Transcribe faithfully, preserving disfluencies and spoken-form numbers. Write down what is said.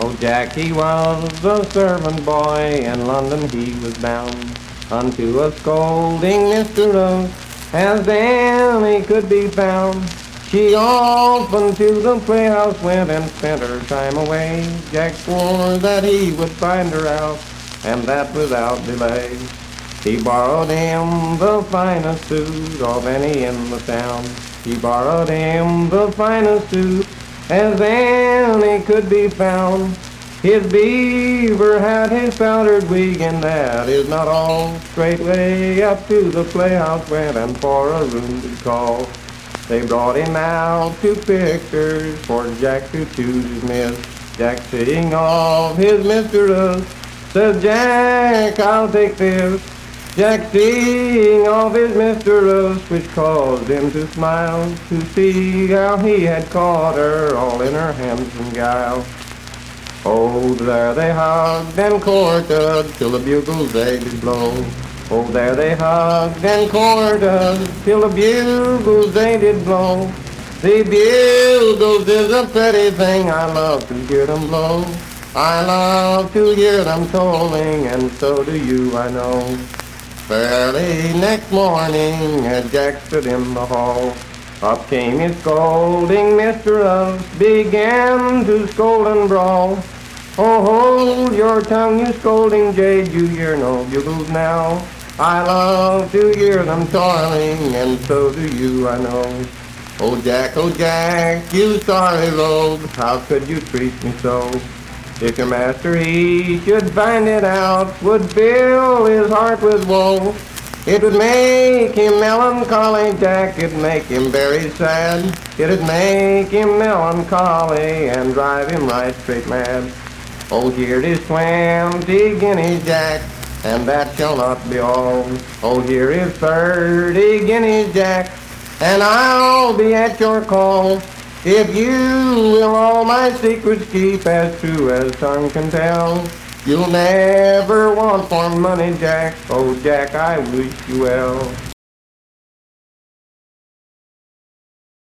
Oh, Jack, he was a servant boy, in London he was bound, unto a scolding mistress, as any could be found. She often to the playhouse went and spent her time away. Jack swore that he would find her out, and that without delay. He borrowed him the finest suit of any in the town. He borrowed him the finest suit as any could be found. His beaver hat, his powdered wig, and that is not all. Straightway up to the playhouse went and for a room to call. They brought him out two pictures for Jack to choose his miss. Jack sitting off his mistress, says Jack, I'll take this. Jack seeing of his mistress, which caused him to smile, to see how he had caught her all in her handsome guile. Oh, there they hugged and courted till the bugles they did blow. Oh, there they hugged and courted till the bugles they did blow. The bugles is a pretty thing, I love to hear them blow. I love to hear them tolling, and so do you, I know. Fairly next morning, as Jack stood in the hall, up came his scolding mistress, began to scold and brawl. Oh, hold your tongue, you scolding jade, you hear no bugles now. I love to hear them toiling, and so do you, I know. Oh, Jack, oh, Jack, you sorry rogue, how could you treat me so? If your master he should find it out, would fill his heart with woe. It would make him melancholy, Jack, it'd make him very sad. It'd make him melancholy and drive him right straight mad. Oh, here it is twenty guineas, Jack, and that shall not be all. Oh, here is thirty guineas, Jack, and I'll be at your call. If you will all my secrets keep as true as tongue can tell, you'll never want for money, Jack. Oh, Jack, I wish you well.